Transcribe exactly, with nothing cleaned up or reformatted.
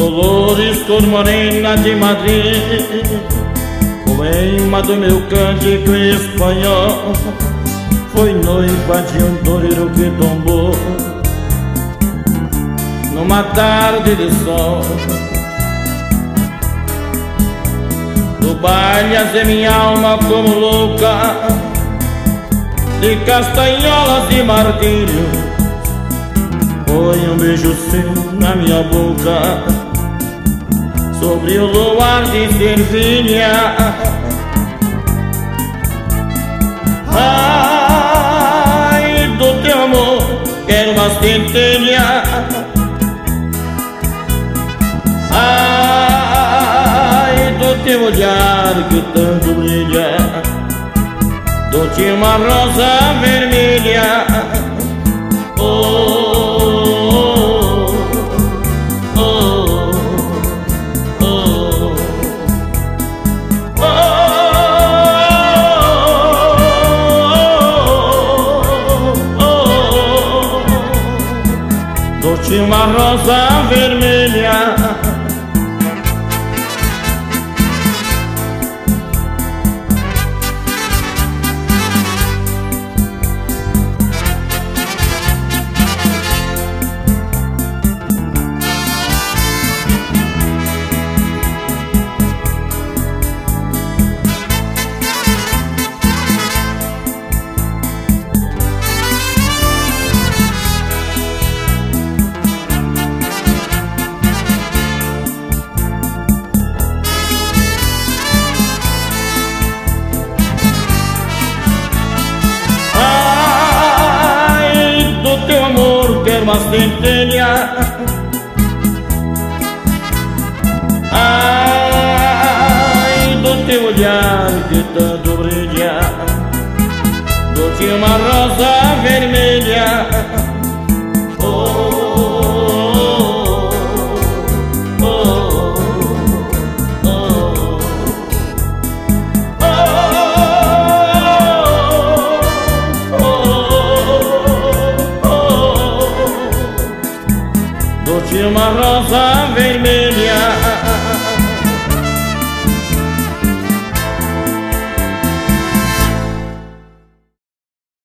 Dolores, cor morena de Madrid, poema do meu cântico espanhol. Foi noiva de um toreiro que tombou numa tarde de sol. Do baile azei minha alma como louca, de castanholas e martírio. Foi um beijo seu na minha boca, sobre o luar de Servilha. Ai, do teu amor quero uma centelha. Ai, do teu olhar que tanto brilha, dou-te uma rosa vermelha. Oh, dou-te uma rosa vermelha. Quero uma centelha. Ai, do teu olhar que tanto brilha, dou-te uma rosa vermelha. Oh, oh, oh, oh, dou-te uma rosa vermelha.